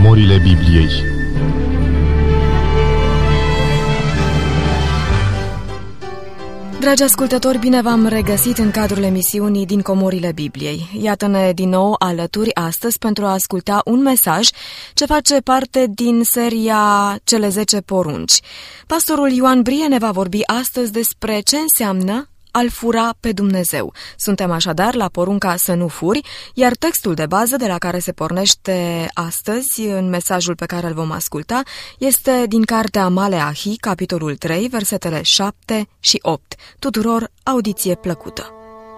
Comorile Bibliei. Dragi ascultători, bine v-am regăsit în cadrul emisiunii Din Comorile Bibliei. Iată-ne din nou alături astăzi pentru a asculta un mesaj ce face parte din seria Cele 10 porunci. Pastorul Ioan Brie ne va vorbi astăzi despre ce înseamnă a-L fura pe Dumnezeu. Suntem așadar la porunca să nu furi, iar textul de bază de la care se pornește astăzi, în mesajul pe care îl vom asculta, este din cartea Maleahi, capitolul 3, versetele 7 și 8. Tuturor, audiție plăcută!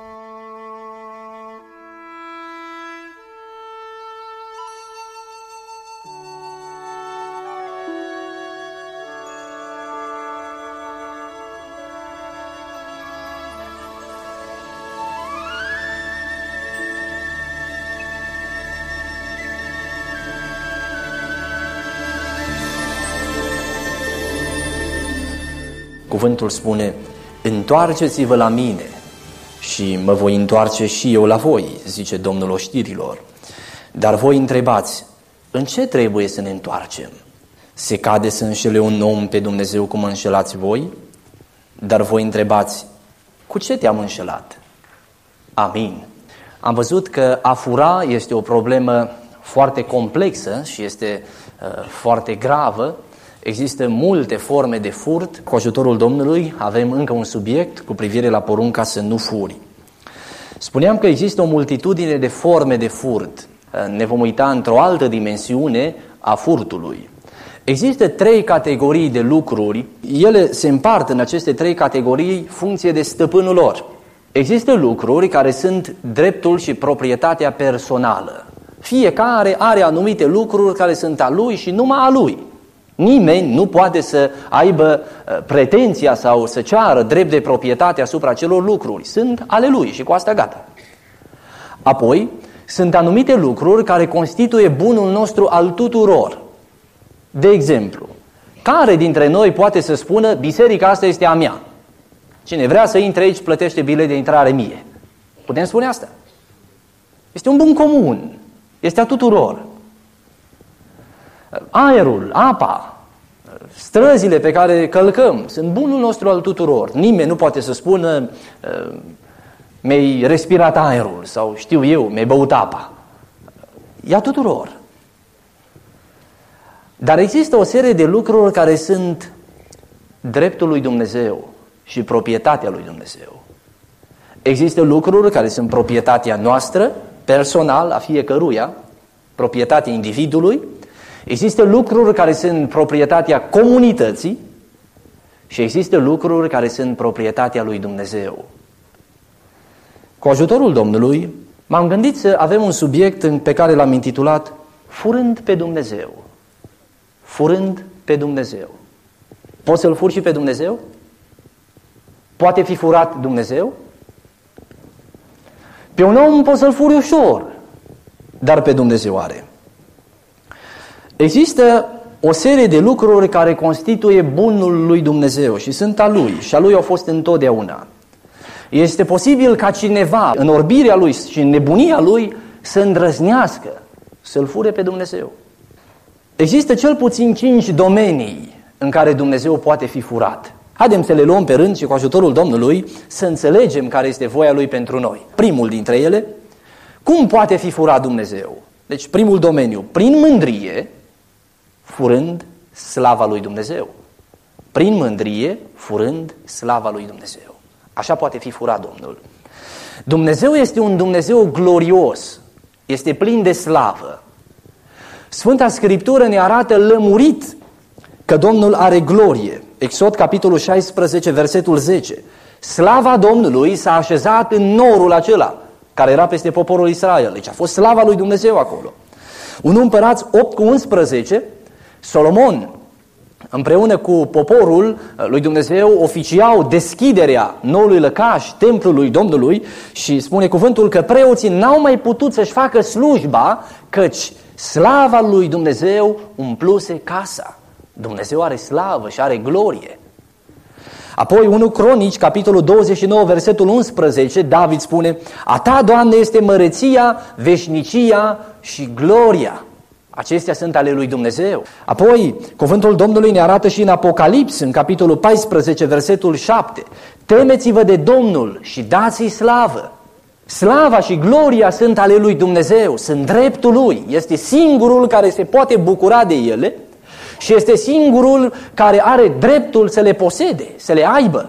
Cuvântul spune: întoarceți-vă la mine și mă voi întoarce și eu la voi, zice Domnul oștirilor. Dar voi întrebați, în ce trebuie să ne întoarcem? Se cade să înșele un om pe Dumnezeu cum înșelați voi? Dar voi întrebați, cu ce te-am înșelat? Amin. Am văzut că a fura este o problemă foarte complexă și este foarte gravă. Există multe forme de furt. Cu ajutorul Domnului avem încă un subiect cu privire la porunca să nu furi. Spuneam că există o multitudine de forme de furt. Ne vom uita într-o altă dimensiune a furtului. Există 3 categorii de lucruri. Ele se împart în aceste 3 categorii funcție de stăpânul lor. Există lucruri care sunt dreptul și proprietatea personală. Fiecare are anumite lucruri care sunt a lui și numai a lui. Nimeni nu poate să aibă pretenția sau să ceară drept de proprietate asupra acelor lucruri. Sunt ale lui și cu asta gata. Apoi, sunt anumite lucruri care constituie bunul nostru al tuturor. De exemplu, care dintre noi poate să spună, biserica asta este a mea? Cine vrea să intre aici plătește bilet de intrare mie. Putem spune asta? Este un bun comun. Este a tuturor. Aerul, apa, străzile pe care călcăm sunt bunul nostru al tuturor. Nimeni nu poate să spună mi-ai respirat aerul sau știu eu, mi-ai băut apa. E a tuturor. Dar există o serie de lucruri care sunt dreptul lui Dumnezeu și proprietatea lui Dumnezeu. Există lucruri care sunt proprietatea noastră, personal, a fiecăruia, proprietatea individului. Există lucruri care sunt proprietatea comunității și există lucruri care sunt proprietatea lui Dumnezeu. Cu ajutorul Domnului m-am gândit să avem un subiect pe care l-am intitulat Furând pe Dumnezeu. Furând pe Dumnezeu. Poți să-L furi și pe Dumnezeu? Poate fi furat Dumnezeu? Pe un om poți să-L furi ușor, dar pe Dumnezeu are. Există o serie de lucruri care constituie bunul lui Dumnezeu și sunt a lui și a lui au fost întotdeauna. Este posibil ca cineva în orbirea lui și în nebunia lui să îndrăznească să-L fure pe Dumnezeu. Există cel puțin 5 domenii în care Dumnezeu poate fi furat. Haideți să le luăm pe rând și cu ajutorul Domnului să înțelegem care este voia Lui pentru noi. Primul dintre ele, cum poate fi furat Dumnezeu? Deci primul domeniu, prin mândrie, furând slava lui Dumnezeu. Prin mândrie, furând slava lui Dumnezeu. Așa poate fi furat Domnul. Dumnezeu este un Dumnezeu glorios, este plin de slavă. Sfânta Scriptură ne arată lămurit că Domnul are glorie. Exod, capitolul 16, versetul 10. Slava Domnului s-a așezat în norul acela care era peste poporul Israel. Deci a fost slava lui Dumnezeu acolo. 1 Împărați 8:11, Solomon împreună cu poporul lui Dumnezeu oficiau deschiderea noului lăcaș, templului Domnului, și spune cuvântul că preoții n-au mai putut să-și facă slujba, căci slava lui Dumnezeu umpluse casa. Dumnezeu are slavă și are glorie. Apoi 1 Cronici, capitolul 29, versetul 11, David spune: a ta, Doamne, este măreția, veșnicia și gloria. Acestea sunt ale lui Dumnezeu. Apoi, cuvântul Domnului ne arată și în Apocalips, în capitolul 14, versetul 7. Temeți-vă de Domnul și dați-i slavă. Slava și gloria sunt ale lui Dumnezeu, sunt dreptul lui. Este singurul care se poate bucura de ele și este singurul care are dreptul să le posede, să le aibă.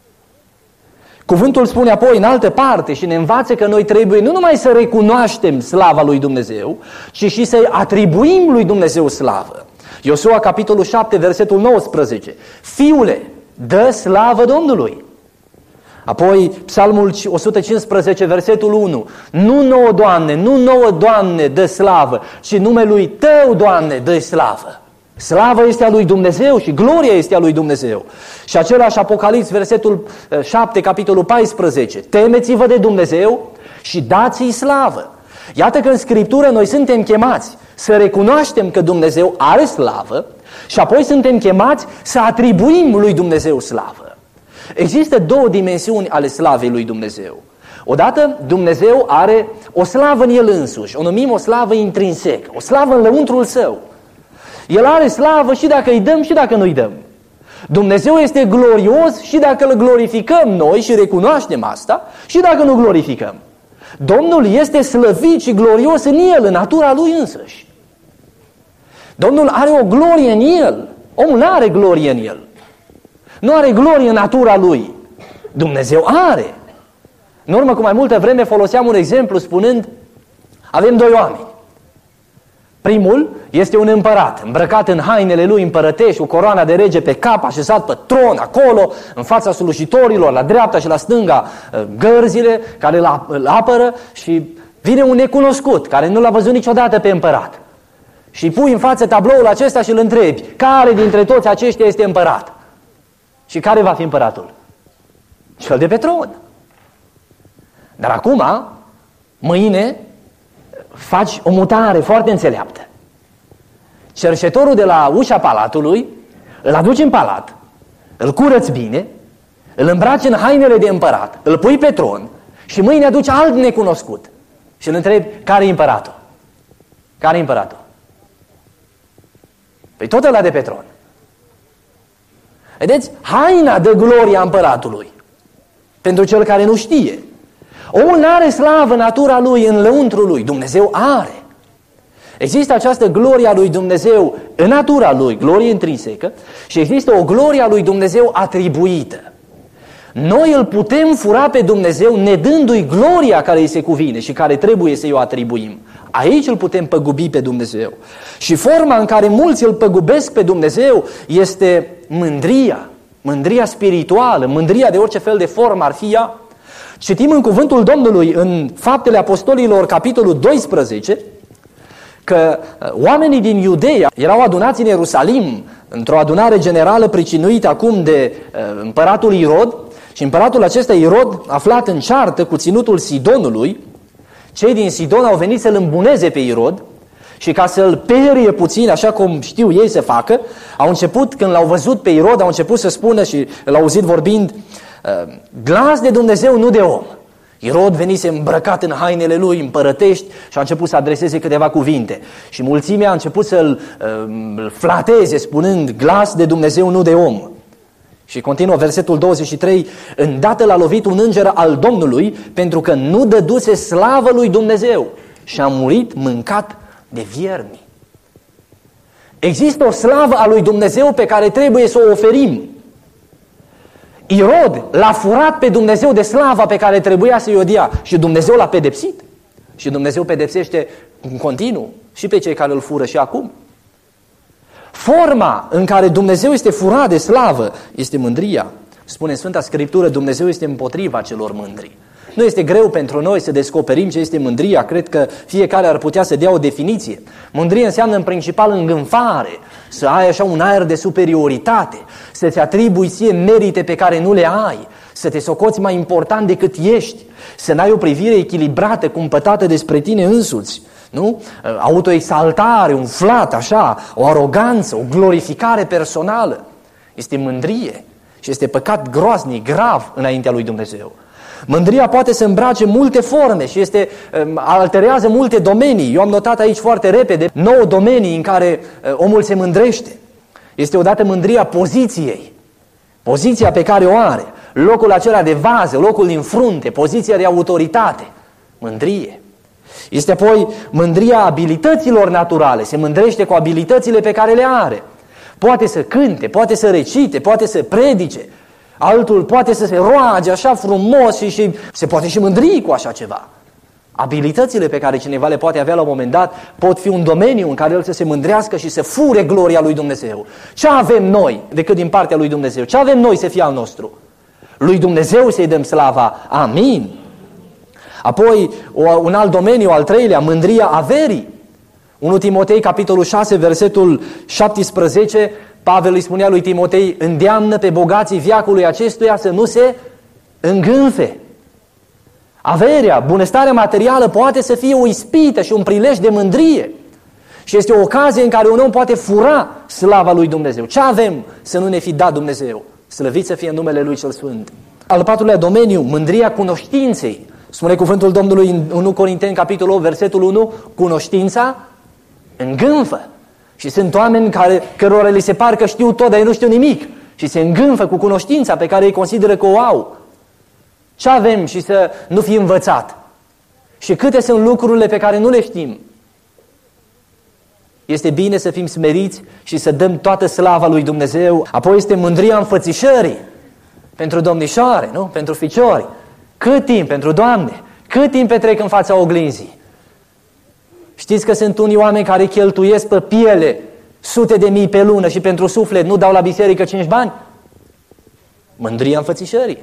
Cuvântul spune apoi în altă parte și ne învață că noi trebuie nu numai să recunoaștem slava lui Dumnezeu, ci și să-i atribuim lui Dumnezeu slavă. Iosua, capitolul 7, versetul 19. Fiule, dă slavă Domnului. Apoi, Psalmul 115, versetul 1. Nu nouă, Doamne, nu nouă, Doamne, dă slavă, ci numelui Tău, Doamne, dă slavă. Slava este a lui Dumnezeu și gloria este a lui Dumnezeu. Și același Apocalips, versetul 7, capitolul 14. Temeți-vă de Dumnezeu și dați-i slavă. Iată că în Scriptură noi suntem chemați să recunoaștem că Dumnezeu are slavă și apoi suntem chemați să atribuim lui Dumnezeu slavă. Există două dimensiuni ale slavei lui Dumnezeu. Odată, Dumnezeu are o slavă în El însuși, o numim o slavă intrinsecă, o slavă în lăuntrul Său. El are slavă și dacă îi dăm și dacă nu îi dăm. Dumnezeu este glorios și dacă îl glorificăm noi și recunoaștem asta și dacă nu glorificăm. Domnul este slăvit și glorios în El, în natura Lui însăși. Domnul are o glorie în El. Omul nu are glorie în El. Nu are glorie în natura Lui. Dumnezeu are. În urmă cu mai multă vreme foloseam un exemplu spunând, avem doi oameni. Primul este un împărat, îmbrăcat în hainele lui împărătești, cu coroana de rege pe cap, așezat pe tron acolo, în fața slujitorilor, la dreapta și la stânga gărzile care îl apără, și vine un necunoscut care nu l-a văzut niciodată pe împărat. Și pui în față tabloul acesta și îl întrebi, care dintre toți aceștia este împărat? Și care va fi împăratul? Cel de pe tron. Dar acum, mâine, faci o mutare foarte înțeleaptă. Cerșetorul de la ușa palatului îl aduci în palat, îl curăți bine, îl îmbraci în hainele de împărat, îl pui pe tron și mâine aduci alt necunoscut și îl întrebi, care e împăratul? Care e împăratul? Păi tot ăla de pe tron. Vedeți? Haina dă gloria împăratului. Pentru cel care nu știe. Omul nu are slavă natura lui în lăuntrul lui. Dumnezeu are. Există această gloria lui Dumnezeu în natura lui, glorie intrinsecă, și există o gloria lui Dumnezeu atribuită. Noi îl putem fura pe Dumnezeu nedându-i gloria care îi se cuvine și care trebuie să-i o atribuim. Aici îl putem păgubi pe Dumnezeu. Și forma în care mulți îl păgubesc pe Dumnezeu este mândria. Mândria spirituală, mândria de orice fel de formă ar fi ea. Citim în cuvântul Domnului în Faptele Apostolilor, capitolul 12, că oamenii din Iudeea erau adunați în Ierusalim într-o adunare generală pricinuită acum de împăratul Irod, și împăratul acesta Irod, aflat în ceartă cu ținutul Sidonului, cei din Sidon au venit să-l îmbuneze pe Irod și ca să-l perie puțin, așa cum știu ei să facă, au început, când l-au văzut pe Irod, au început să spună și l-au auzit vorbind, glas de Dumnezeu, nu de om. Irod venise îmbrăcat în hainele lui împărătești și a început să adreseze câteva cuvinte. Și mulțimea a început să-l flateze spunând, glas de Dumnezeu, nu de om. Și continuă versetul 23, îndată l-a lovit un înger al Domnului pentru că nu dăduse slavă lui Dumnezeu și a murit mâncat de viermi. Există o slavă a lui Dumnezeu pe care trebuie să o oferim. Irod l-a furat pe Dumnezeu de slava pe care trebuia să-i o dea și Dumnezeu l-a pedepsit. Și Dumnezeu pedepsește în continuu și pe cei care îl fură și acum. Forma în care Dumnezeu este furat de slavă este mândria. Spune în Sfânta Scriptură, Dumnezeu este împotriva celor mândri. Nu este greu pentru noi să descoperim ce este mândria. Cred că fiecare ar putea să dea o definiție. Mândria înseamnă în principal îngânfare, să ai așa un aer de superioritate, să-ți atribui ție merite pe care nu le ai, să te socoți mai important decât ești, să n-ai o privire echilibrată, cumpătată despre tine însuți. Nu? Autoexaltare, un flat, așa, o aroganță, o glorificare personală. Este mândrie și este păcat groaznic, grav înaintea lui Dumnezeu. Mândria poate să îmbrace multe forme și alterează multe domenii. Eu am notat aici foarte repede 9 domenii în care omul se mândrește. Este odată mândria poziției, poziția pe care o are, locul acela de vază, locul din frunte, poziția de autoritate, mândrie. Este apoi mândria abilităților naturale, se mândrește cu abilitățile pe care le are. Poate să cânte, poate să recite, poate să predice, altul poate să se roage așa frumos și se poate și mândri cu așa ceva. Abilitățile pe care cineva le poate avea la un moment dat pot fi un domeniu în care el să se mândrească și să fure gloria lui Dumnezeu. Ce avem noi decât din partea lui Dumnezeu? Ce avem noi să fie al nostru? Lui Dumnezeu să-i dăm slava. Amin. Apoi, un alt domeniu, al treilea, mândria averii. 1 Timotei, capitolul 6, versetul 17, Pavel îi spunea lui Timotei, îndeamnă pe bogații veacului acestuia să nu se îngânfe. Averea, bunăstarea materială poate să fie o ispită și un prilej de mândrie. Și este o ocazie în care un om poate fura slava lui Dumnezeu. Ce avem să nu ne fi dat Dumnezeu? Slăvit să fie numele Lui cel Sfânt. Al patrulea domeniu, mândria cunoștinței. Spune cuvântul Domnului în 1 Corinteni, capitolul 8, versetul 1, cunoștința îngânfă. Și sunt oameni cărora li se par că știu tot, dar ei nu știu nimic. Și se îngânfă cu cunoștința pe care ei consideră că o au. Ce avem și să nu fi învățat? Și câte sunt lucrurile pe care nu le știm? Este bine să fim smeriți și să dăm toată slava lui Dumnezeu. Apoi este mândria înfățișării. Pentru domnișoare, nu? Pentru ficiori. Cât timp? Pentru doamne. Cât timp petrec în fața oglinzii? Știți că sunt unii oameni care cheltuiesc pe piele sute de mii pe lună și pentru suflet nu dau la biserică 5 bani? Mândria înfățișării.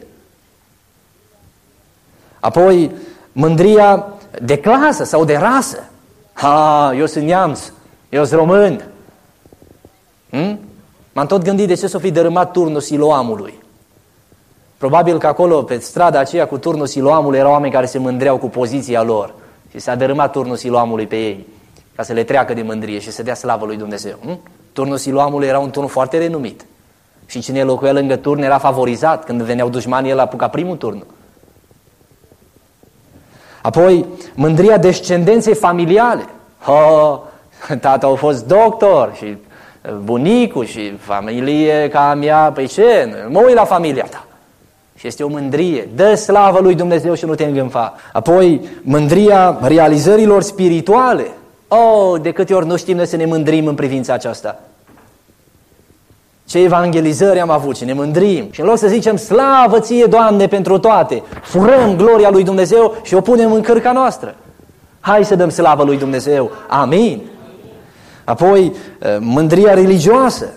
Apoi, mândria de clasă sau de rasă. Eu sunt neamț, eu sunt român. M-am tot gândit de ce s-o fi dărâmat turnul Siloamului. Probabil că acolo, pe strada aceea cu turnul Siloamului, erau oameni care se mândreau cu poziția lor. Și s-a dărâmat turnul Siloamului pe ei, ca să le treacă de mândrie și să dea slavă lui Dumnezeu. Turnul Siloamului era un turn foarte renumit. Și cine locuia lângă turn era favorizat. Când veneau dușmanii, el apuca primul turn. Apoi, mândria descendenței familiale. Tata a fost doctor și bunicul și familie ca a mea. Păi ce? Mă uit la familia ta. Și este o mândrie. Dă slavă lui Dumnezeu și nu te îngânfa. Apoi, mândria realizărilor spirituale. De câte ori nu știm noi să ne mândrim în privința aceasta. Ce evangelizări am avut și ne mândrim. Și în loc să zicem slavă ție, Doamne, pentru toate, furăm gloria lui Dumnezeu și o punem în cărca noastră. Hai să dăm slavă lui Dumnezeu. Amin. Apoi, mândria religioasă.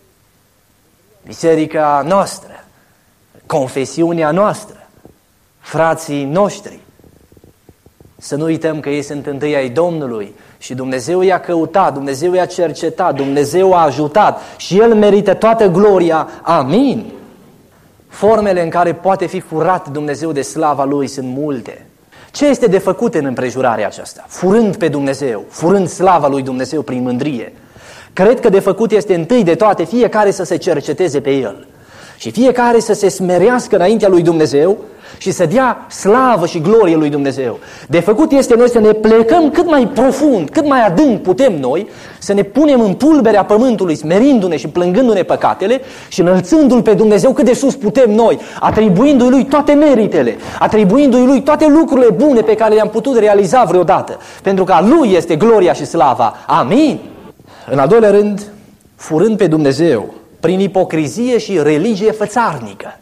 Biserica noastră, confesiunea noastră, frații noștri. Să nu uităm că ei sunt întâi ai Domnului și Dumnezeu i-a căutat, Dumnezeu i-a cercetat, Dumnezeu a ajutat și El merită toată gloria. Amin. Formele în care poate fi furat Dumnezeu de slava Lui sunt multe. Ce este de făcut în împrejurarea aceasta? Furând pe Dumnezeu, furând slava lui Dumnezeu prin mândrie. Cred că de făcut este întâi de toate fiecare să se cerceteze pe El. Și fiecare să se smerească înaintea lui Dumnezeu și să dea slavă și glorie lui Dumnezeu. De făcut este noi să ne plecăm cât mai profund, cât mai adânc putem noi, să ne punem în pulberea pământului, smerindu-ne și plângându-ne păcatele și înălțându-L pe Dumnezeu cât de sus putem noi, atribuindu-i Lui toate meritele, atribuindu-i Lui toate lucrurile bune pe care le-am putut realiza vreodată, pentru că a Lui este gloria și slava. Amin. În al doilea rând, furând pe Dumnezeu prin ipocrizie și religie fățarnică.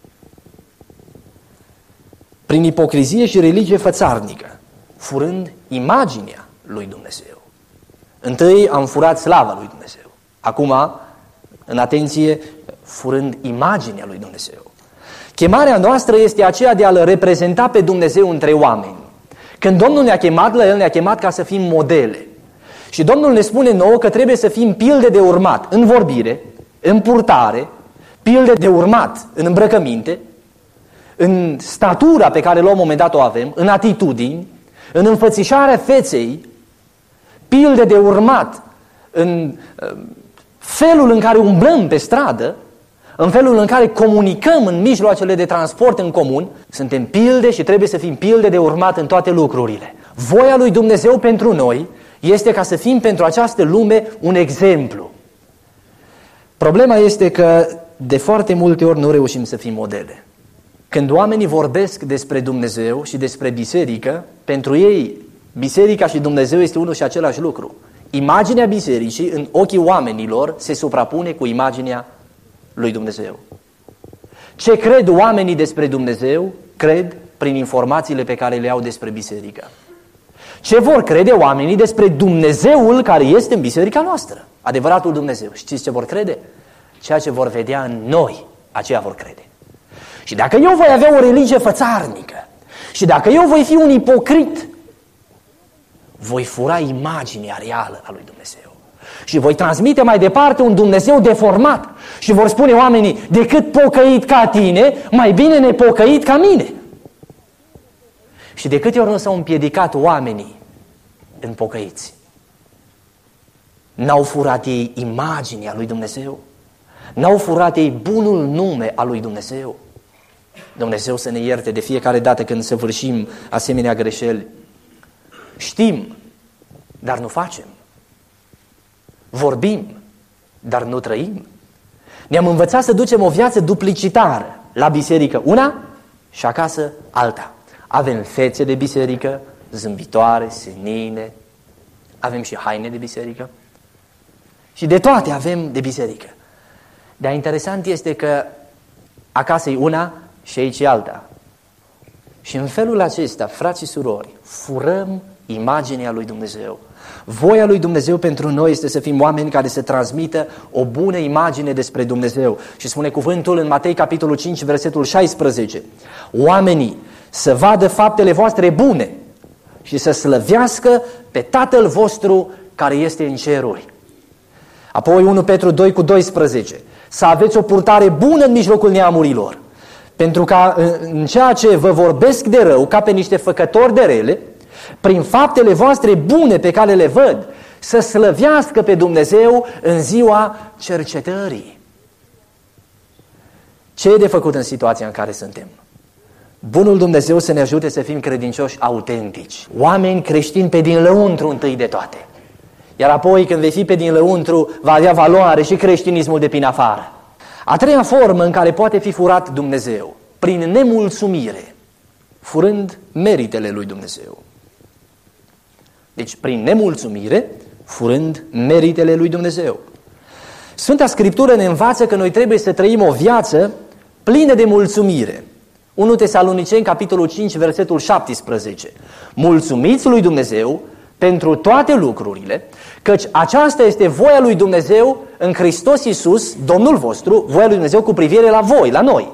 Prin ipocrizie și religie fățarnică, furând imaginea lui Dumnezeu. Întâi am furat slava lui Dumnezeu. Acum, în atenție, furând imaginea lui Dumnezeu. Chemarea noastră este aceea de a-L reprezenta pe Dumnezeu între oameni. Când Domnul ne-a chemat la El, ne-a chemat ca să fim modele. Și Domnul ne spune nouă că trebuie să fim pilde de urmat în vorbire, în purtare, pilde de urmat în îmbrăcăminte, în statura pe care la un moment dat o avem, în atitudini, în înfățișarea feței, pilde de urmat în felul în care umblăm pe stradă, în felul în care comunicăm în mijloacele de transport în comun, suntem pilde și trebuie să fim pilde de urmat în toate lucrurile. Voia lui Dumnezeu pentru noi este ca să fim pentru această lume un exemplu. Problema este că de foarte multe ori nu reușim să fim modele. Când oamenii vorbesc despre Dumnezeu și despre biserică, pentru ei biserica și Dumnezeu este unul și același lucru. Imaginea bisericii în ochii oamenilor se suprapune cu imaginea lui Dumnezeu. Ce cred oamenii despre Dumnezeu, cred prin informațiile pe care le au despre biserică. Ce vor crede oamenii despre Dumnezeul care este în biserica noastră, adevăratul Dumnezeu? Știți ce vor crede? Ceea ce vor vedea în noi, aceea vor crede. Și dacă eu voi avea o religie fățarnică și dacă eu voi fi un ipocrit, voi fura imaginea reală a lui Dumnezeu. Și voi transmite mai departe un Dumnezeu deformat. Și vor spune oamenii, decât pocăit ca tine, mai bine nepocăit ca mine. Și de câte ori nu s-au împiedicat oamenii în pocăiți? N-au furat ei imaginea lui Dumnezeu? N-au furat ei bunul nume al lui Dumnezeu? Dumnezeu să ne ierte de fiecare dată când săvârșim asemenea greșeli. Știm, dar nu facem. Vorbim, dar nu trăim. Ne-am învățat să ducem o viață duplicitară. La biserică una și acasă alta. Avem fețe de biserică, zâmbitoare, senine, avem și haine de biserică și de toate avem de biserică. Dar interesant este că acasă e una și aici e alta. Și în felul acesta, frați și surori, furăm imaginea lui Dumnezeu. Voia lui Dumnezeu pentru noi este să fim oameni care să transmită o bună imagine despre Dumnezeu. Și spune cuvântul în Matei capitolul 5, versetul 16. Oamenii să vadă faptele voastre bune și să slăvească pe Tatăl vostru care este în ceruri. Apoi 1 Petru 2 cu 12. Să aveți o purtare bună în mijlocul neamurilor, pentru ca în ceea ce vă vorbesc de rău, ca pe niște făcători de rele, prin faptele voastre bune pe care le văd, să slăvească pe Dumnezeu în ziua cercetării. Ce e de făcut în situația în care suntem? Bunul Dumnezeu să ne ajute să fim credincioși autentici, oameni creștini pe din lăuntru întâi de toate. Iar apoi, când vei fi pe din lăuntru, va avea valoare și creștinismul de prin afară. A treia formă în care poate fi furat Dumnezeu, prin nemulțumire, furând meritele lui Dumnezeu. Deci, prin nemulțumire, furând meritele lui Dumnezeu. Sfânta Scriptură ne învață că noi trebuie să trăim o viață plină de mulțumire. 1 Tesaloniceni, capitolul 5, versetul 17. Mulțumiți lui Dumnezeu pentru toate lucrurile, căci aceasta este voia lui Dumnezeu în Hristos Iisus, Domnul vostru, voia lui Dumnezeu cu privire la voi, la noi.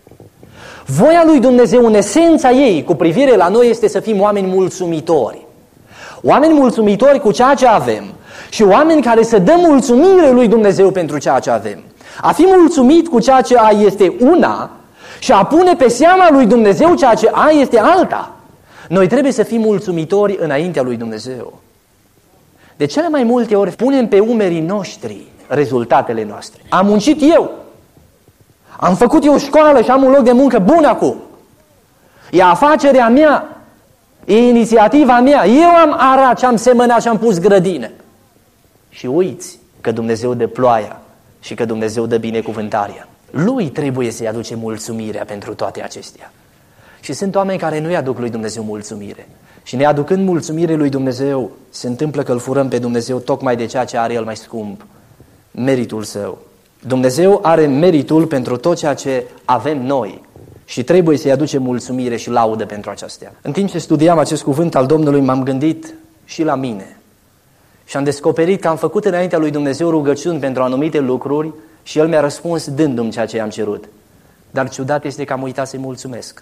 Voia lui Dumnezeu în esența ei cu privire la noi este să fim oameni mulțumitori. Oameni mulțumitori cu ceea ce avem și oameni care să dăm mulțumire lui Dumnezeu pentru ceea ce avem. A fi mulțumit cu ceea ce ai este una și a pune pe seama lui Dumnezeu ceea ce ai este alta. Noi trebuie să fim mulțumitori înaintea lui Dumnezeu. De cele mai multe ori punem pe umerii noștri rezultatele noastre. Am muncit eu. Am făcut eu școală și am un loc de muncă bun acum. E afacerea mea. E inițiativa mea. Eu am arat și am semănat și am pus grădină. Și uiți că Dumnezeu dă ploaia și că Dumnezeu dă binecuvântarea. Lui trebuie să-i aduce mulțumirea pentru toate acestea. Și sunt oameni care nu-i aduc lui Dumnezeu mulțumire. Și neaducând mulțumire lui Dumnezeu, se întâmplă că îl furăm pe Dumnezeu tocmai de ceea ce are El mai scump, meritul Său. Dumnezeu are meritul pentru tot ceea ce avem noi și trebuie să-i aducem mulțumire și laudă pentru aceasta. În timp ce studiam acest cuvânt al Domnului, m-am gândit și la mine. Și am descoperit că am făcut înaintea lui Dumnezeu rugăciuni pentru anumite lucruri și El mi-a răspuns dându-mi ceea ce i-am cerut. Dar ciudat este că am uitat să-i mulțumesc.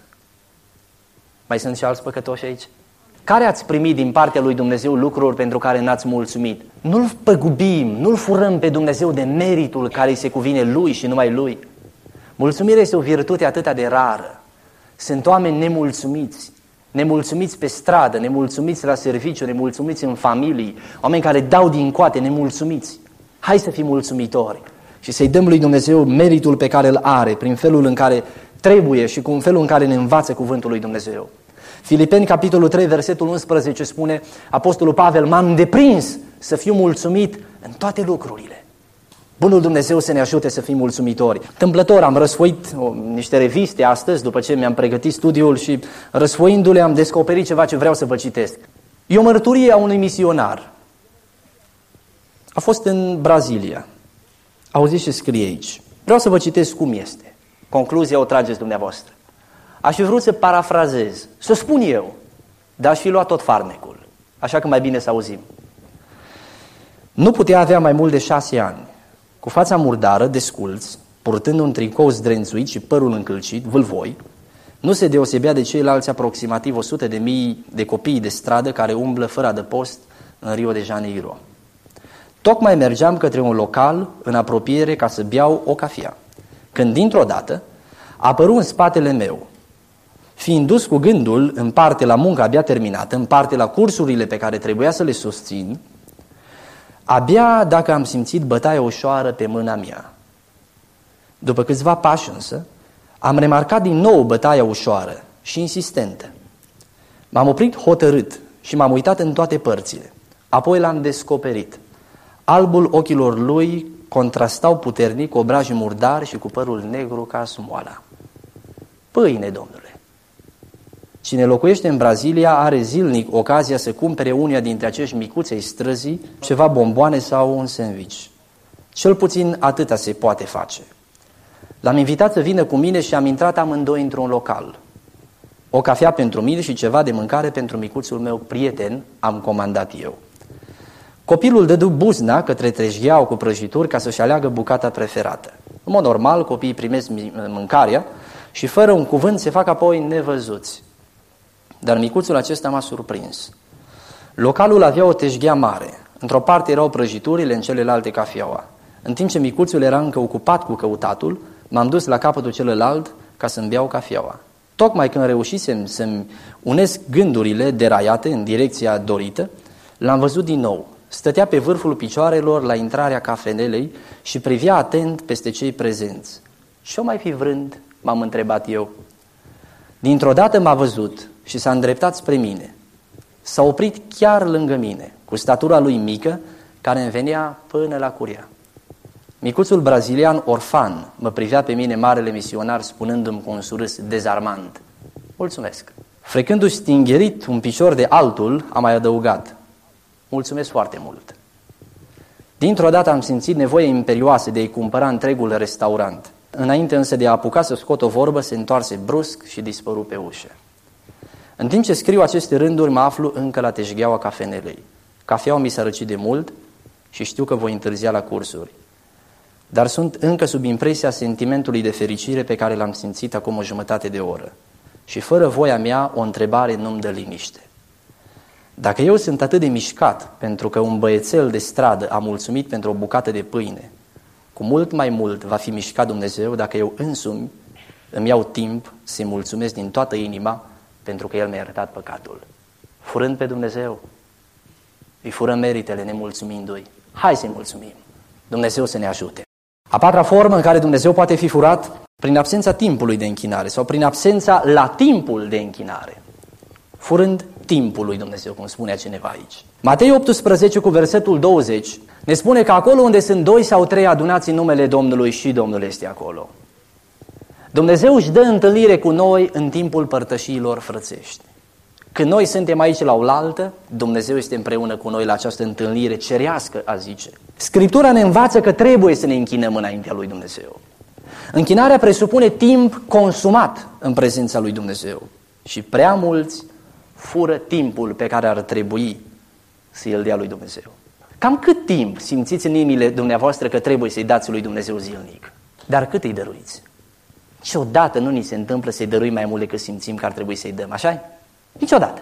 Mai sunt și alți păcătoși aici? Care ați primit din partea lui Dumnezeu lucruri pentru care n-ați mulțumit? Nu-L păgubim, nu-L furăm pe Dumnezeu de meritul care îi se cuvine Lui și numai Lui. Mulțumirea este o virtute atât de rară. Sunt oameni nemulțumiți, nemulțumiți pe stradă, nemulțumiți la serviciu, nemulțumiți în familii, oameni care dau din coate, nemulțumiți. Hai să fim mulțumitori și să-i dăm lui Dumnezeu meritul pe care îl are prin felul în care trebuie și cu felul în care ne învață cuvântul lui Dumnezeu. Filipeni, capitolul 3, versetul 11 spune Apostolul Pavel, m-am deprins să fiu mulțumit în toate lucrurile. Bunul Dumnezeu să ne ajute să fim mulțumitori. Întâmplător am răsfoit niște reviste astăzi după ce mi-am pregătit studiul și răsfoindu-le am descoperit ceva ce vreau să vă citesc. E o mărturie a unui misionar. A fost în Brazilia. Auziți ce scrie aici. Vreau să vă citesc cum este. Concluzia o trageți dumneavoastră. Aș fi vrut să parafrazez, să spun eu, dar aș fi luat tot farmecul. Așa că mai bine să auzim. Nu putea avea mai mult de 6 ani. Cu fața murdară, desculț, purtând un tricou zdrențuit și părul încălcit, vâlvoi, nu se deosebea de ceilalți aproximativ 100.000 de copii de stradă care umblă fără adăpost în Rio de Janeiro. Tocmai mergeam către un local în apropiere ca să beau o cafea, când dintr-o dată apăru în spatele meu. Fiind dus cu gândul în parte la munca abia terminată, în parte la cursurile pe care trebuia să le susțin, abia dacă am simțit bătaia ușoară pe mâna mea. După câțiva pași însă, am remarcat din nou bătaia ușoară și insistentă. M-am oprit hotărât și m-am uitat în toate părțile. Apoi l-am descoperit. Albul ochilor lui contrastau puternic cu obrajii murdari și cu părul negru ca smoala. Pâine, domnule! Cine locuiește în Brazilia are zilnic ocazia să cumpere unia dintre acești micuți ai străzii, ceva bomboane sau un sandwich. Cel puțin atâta se poate face. L-am invitat să vină cu mine și am intrat amândoi într-un local. O cafea pentru mine și ceva de mâncare pentru micuțul meu prieten am comandat eu. Copilul dădu buzna către treșgheau cu prăjituri ca să-și aleagă bucata preferată. În mod normal, copiii primesc mâncarea și fără un cuvânt se fac apoi nevăzuți. Dar micuțul acesta m-a surprins. Localul avea o teșghea mare. Într-o parte erau prăjiturile, în celelalte cafeaua. În timp ce micuțul era încă ocupat cu căutatul, m-am dus la capătul celălalt ca să-mi beau cafeaua. Tocmai când reușisem să-mi unesc gândurile deraiate în direcția dorită, l-am văzut din nou. Stătea pe vârful picioarelor la intrarea cafenelei și privea atent peste cei prezenți. Ce-o mai fi vrând? M-am întrebat eu. Dintr-o dată m-a văzut și s-a îndreptat spre mine. S-a oprit chiar lângă mine, cu statura lui mică, care îmi venea până la curea. Micuțul brazilian orfan mă privea pe mine marele misionar spunându-mi cu un surâs dezarmant: mulțumesc. Frecându-și stingherit un picior de altul, am mai adăugat: mulțumesc foarte mult. Dintr-o dată am simțit nevoie imperioasă de a-i cumpăra întregul restaurant. Înainte însă de a apuca să scot o vorbă, se întoarse brusc și dispăru pe ușă. În timp ce scriu aceste rânduri, mă aflu încă la teșgheaua cafenelei. Cafeaua mi s-a răcit de mult și știu că voi întârzia la cursuri. Dar sunt încă sub impresia sentimentului de fericire pe care l-am simțit acum o jumătate de oră. Și fără voia mea, o întrebare nu-mi dă liniște. Dacă eu sunt atât de mișcat pentru că un băiețel de stradă a mulțumit pentru o bucată de pâine, cu mult mai mult va fi mișcat Dumnezeu dacă eu însumi îmi iau timp să-i mulțumesc din toată inima pentru că El mi-a iertat păcatul. Furând pe Dumnezeu, îi furăm meritele nemulțumindu-i. Hai să-i mulțumim. Dumnezeu să ne ajute. A patra formă în care Dumnezeu poate fi furat, prin absența timpului de închinare sau prin absența la timpul de închinare. Furând timpul lui Dumnezeu, cum spunea cineva aici. Matei 18 cu versetul 20 ne spune că acolo unde sunt 2 sau 3 adunați în numele Domnului și Domnul este acolo. Dumnezeu își dă întâlnire cu noi în timpul părtășiilor frățești. Când noi suntem aici la oaltă, Dumnezeu este împreună cu noi la această întâlnire cerească, a zice. Scriptura ne învață că trebuie să ne închinăm înaintea lui Dumnezeu. Închinarea presupune timp consumat în prezența lui Dumnezeu. Și prea mulți fură timpul pe care ar trebui să îl dea lui Dumnezeu. Cam cât timp simțiți în inimile dumneavoastră că trebuie să-i dați lui Dumnezeu zilnic? Dar cât îi dăruiți? Niciodată nu ni se întâmplă să-i dărui mai mult decât simțim că ar trebui să-i dăm, așa-i? Niciodată.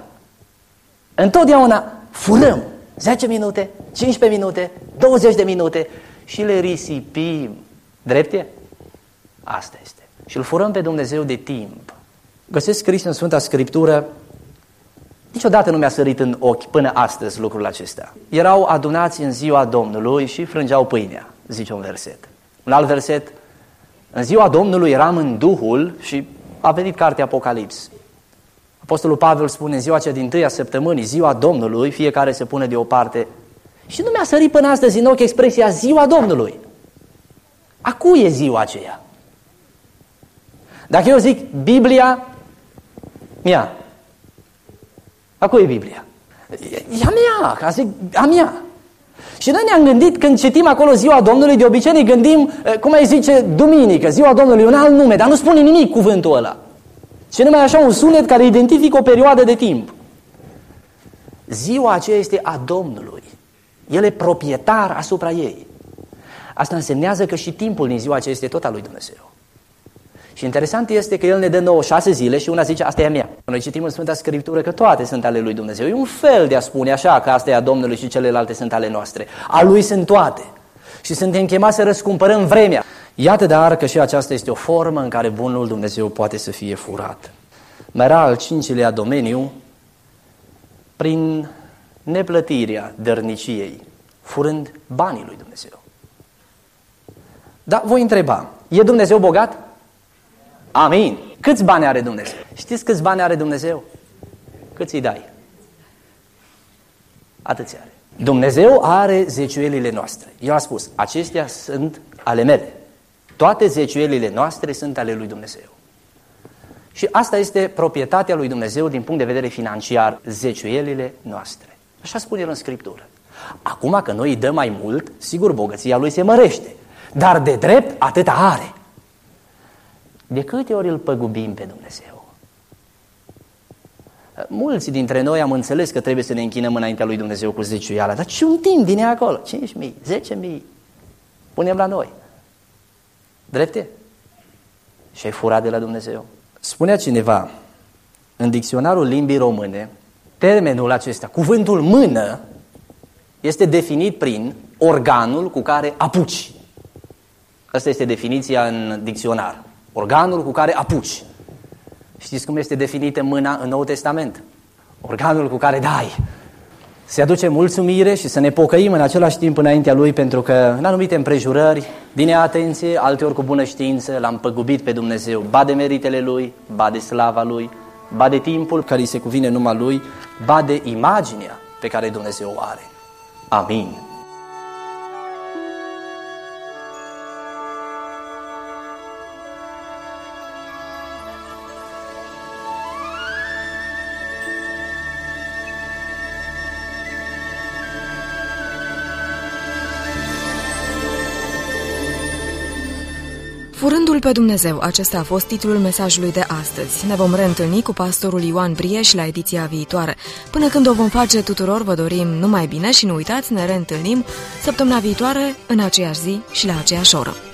Întotdeauna furăm 10 minute, 15 minute, 20 de minute și le risipim. Drept e? Asta este. Și îl furăm pe Dumnezeu de timp. Găsesc scris în Sfânta Scriptură, niciodată nu mi-a sărit în ochi până astăzi lucrul acesta. Erau adunați în ziua Domnului și frângeau pâinea, zice un verset. Un alt verset, în ziua Domnului eram în Duhul și a venit cartea Apocalips. Apostolul Pavel spune, în ziua cea dintâia săptămânii, ziua Domnului, fiecare se pune deoparte. Și nu mi-a sărit până astăzi în ochi expresia ziua Domnului. A cui e ziua aceea? Dacă eu zic Biblia, mea. A cui e Biblia? E a mea, ca zic, a mea. Și noi ne-am gândit, când citim acolo ziua Domnului, de obicei ne gândim, cum ai zice, duminică, ziua Domnului, un alt nume, dar nu spune nimic cuvântul ăla. Și numai așa un sunet care identifică o perioadă de timp. Ziua aceea este a Domnului. El e proprietar asupra ei. Asta însemnează că și timpul din ziua aceea este tot al lui Dumnezeu. Și interesant este că El ne dă nouă 6 zile și una zice, asta e a mea. Noi citim în Sfânta Scriptură că toate sunt ale lui Dumnezeu. E un fel de a spune așa, că asta e a Domnului și celelalte sunt ale noastre. A Lui sunt toate. Și suntem chemați să răscumpărăm vremea. Iată dar că și aceasta este o formă în care bunul Dumnezeu poate să fie furat. Mai era al 5-lea domeniu, prin neplătirea dărniciei, furând banii lui Dumnezeu. Dar voi întreba, e Dumnezeu bogat? Amin. Câți bani are Dumnezeu? Știți câți bani are Dumnezeu? Câți îi dai? Atâți are. Dumnezeu are zeciuielile noastre. El a spus, acestea sunt ale mele. Toate zeciuielile noastre sunt ale lui Dumnezeu. Și asta este proprietatea lui Dumnezeu din punct de vedere financiar, zeciuielile noastre. Așa spune El în Scriptură. Acum că noi îi dăm mai mult, sigur bogăția Lui se mărește. Dar de drept atâta are. De câte ori îl păgubim pe Dumnezeu? Mulți dintre noi am înțeles că trebuie să ne închinăm înaintea lui Dumnezeu cu zeciuiala, dar ciuntim din ea acolo, 5.000, 10.000, punem la noi. Drepte? Și ai furat de la Dumnezeu. Spunea cineva, în dicționarul limbii române, termenul acesta, cuvântul mână, este definit prin organul cu care apuci. Asta este definiția în dicționar. Organul cu care apuci. Știți cum este definită mâna în Noul Testament? Organul cu care dai. Se aduce mulțumire și să ne pocăim în același timp înaintea Lui, pentru că în anumite împrejurări, din neatenție, alteori cu bună știință, l-am păgubit pe Dumnezeu, ba de meritele Lui, ba de slava Lui, ba de timpul care îi se cuvine numai Lui, ba de imaginea pe care Dumnezeu o are. Amin. Furându-L pe Dumnezeu, acesta a fost titlul mesajului de astăzi. Ne vom reîntâlni cu pastorul Ioan Brieș la ediția viitoare. Până când o vom face, tuturor vă dorim numai bine și nu uitați, ne reîntâlnim săptămâna viitoare, în aceeași zi și la aceeași oră.